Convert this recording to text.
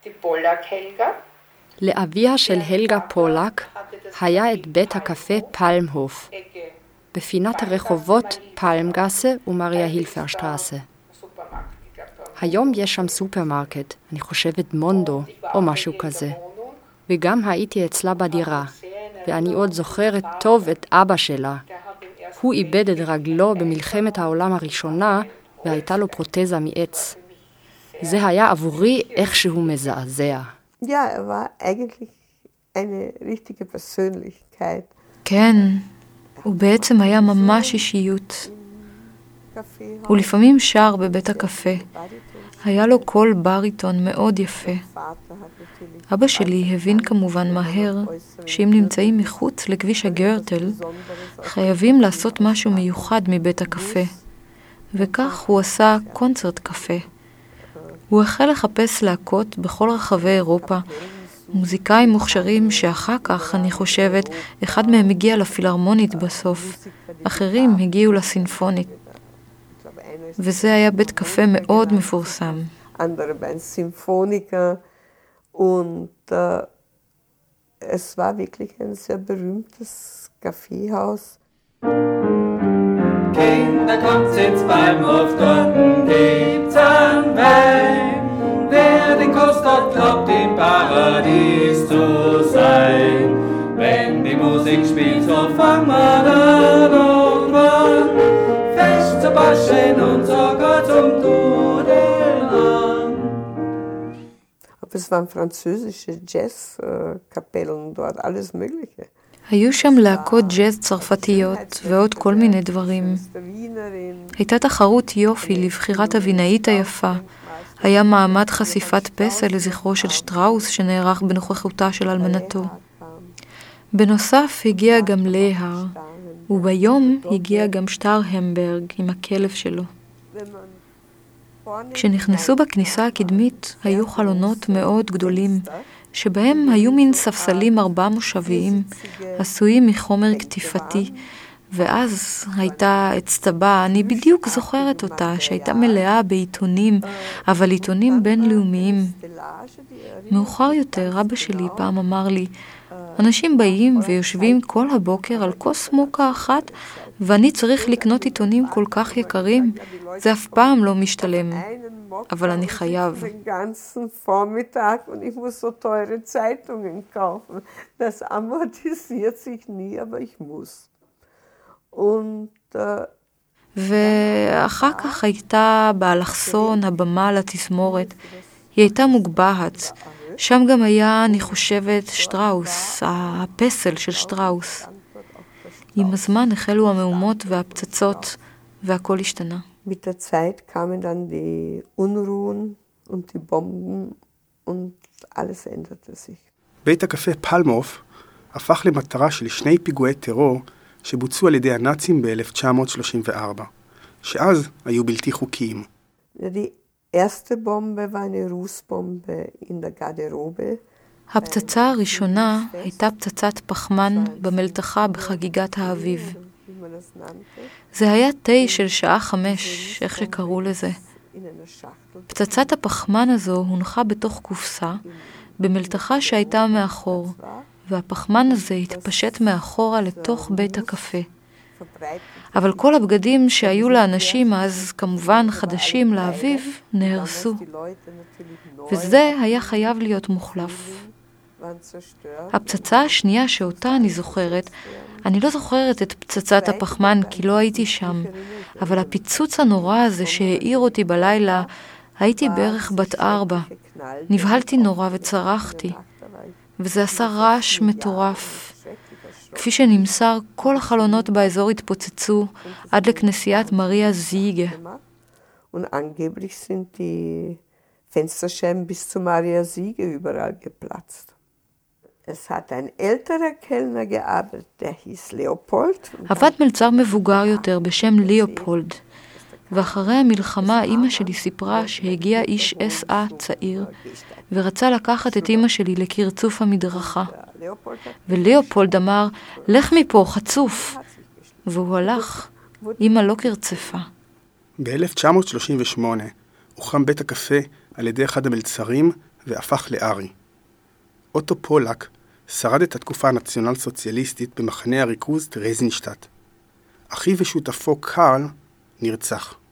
לאביה של הלגה פולק היה את בית הקפה פלמהוף, בפינת הרחובות פלמגאסה ומריה הילפרשטרסה. היום יש שם סופרמרקט, אני חושבת מונדו או משהו כזה. וגם הייתי אצלה בדירה, ואני עוד זוכרת טוב את אבא שלה. הוא איבד את רגלו במלחמת העולם הראשונה, והייתה לו פרוטזה מעץ. זה היה עבורי איכשהו מזעזע. Ja, war eigentlich eine richtige Persönlichkeit. כן, הוא בעצם היה ממש אישיות. הוא לפעמים שר בבית הקפה. היה לו קול בריטון מאוד יפה. אבא שלי הבין כמובן מהר שאם נמצאים מחוץ לכביש הגרטל, חייבים לעשות משהו מיוחד מבית הקפה. וכך הוא עשה קונצרט קפה. הוא החל לחפש להקות בכל רחבי אירופה, מוזיקאים מוכשרים שאחר כך, אני חושבת, אחד מהם הגיע לפילהרמונית בסוף, אחרים הגיעו לסינפונית. וזה היה בית קפה מאוד מפורסם. Andere beim Symphoniker und es war wirklich ein sehr berühmtes Kaffeehaus. Kinder, kommt ins Palmhof, dort gibt's einen Wein. Wer den Kuss dort glaubt, im Paradies zu sein. Wenn die Musik spielt, so fangen wir dann irgendwann fest zu baschen und sogar zum Tudeln an. Aber es waren französische Jazzkapellen dort, alles Mögliche. היו שם להקות ג'אז צרפתיות ועוד כל מיני דברים. הייתה תחרות יופי לבחירת הבינאית היפה. היה מעמד חשיפת פסל לזכרו של שטראוס שנערך בנוכחותה של אלמנתו. בנוסף הגיע גם להר, וביום הגיע גם שטר המברג עם הכלב שלו. כשנכנסו בכניסה הקדמית היו חלונות מאוד גדולים, שבהם היו מין ספסלים 4 מושביים, עשויים מחומר כתיפתי, ואז הייתה אצטבה, אני בדיוק זוכרת אותה, שהייתה מלאה בעיתונים, אבל עיתונים בינלאומיים. מאוחר יותר, אבא שלי פעם אמר לי, אנשים באים ויושבים כל הבוקר על כוס מוקה אחת, ואני צריך לקנות עיתונים כל כך יקרים, זה אף פעם לא משתלם. אבל אני חייב. Den ganzen Vormittag und ich muss so teure Zeitungen kaufen. Das amortisiert sich nie, aber ich muss. Und ואחר כך הייתה באלכסון הבמה לתזמורת. היא הייתה מוגבהת. שם גם היה, אני חושבת, שטראוס, הפסל של שטראוס. עם הזמן החלו המהומות והפצצות, והכל השתנה. mit der Zeit kamen dann die Unruhen und die Bomben und alles änderte sich. בית הקפה פלמהוף הפך למטרה של 2 פיגועי טרור שבוצעו על ידי הנאצים ב-1934, שאז היו בלתי חוקיים. Die erste Bombe war eine Rußbombe in der Garderobe. הפצצה הראשונה הייתה פצצת פחמן במלתחה בחגיגת האביב. זה היה תה של שעה 5, איך שקראו לזה. פצצת הפחמן הזו הונחה בתוך קופסה, במלתחה שהייתה מאחור, והפחמן הזה התפשט מאחורה לתוך בית הקפה. אבל כל הבגדים שהיו לאנשים אז, כמובן חדשים לאביב, נהרסו. וזה היה חייב להיות מוחלף. הפצצה השנייה שאותה אני זוכרת, אני לא זוכרת את פצצת הפחמן כי לא הייתי שם, אבל הפיצוץ הנורא הזה שהעיר אותי בלילה, הייתי בערך בת 4. נבהלתי נורא וצרחתי, וזה עשה רעש מטורף. כפי שנמסר, כל החלונות באזור התפוצצו עד לכנסיית מריה זיגה. Und angeblich sind die Fensterscheiben bis zu Maria Siege überall geplatzt. Es hat ein älterer Kellner gearbeitet, der hieß Leopold. עבד מלצר מבוגר יותר בשם ליאופולד, ואחרי המלחמה אמא שלי סיפרה שהגיע איש SA צעיר, ורצה לקחת את אמא שלי לקרצוף המדרכה. וליאופולד אמר, לך מפה, חצוף. והוא הלך, אמא לא קרצפה. ב-1938 הוקם בית הקפה על ידי אחד המלצרים והפך לארי. אוטו פולק שרד את התקופה הנציונל סוציאליסטית במחנה הריכוז טרזינשטט. אחיו ושותפו קארל נרצח.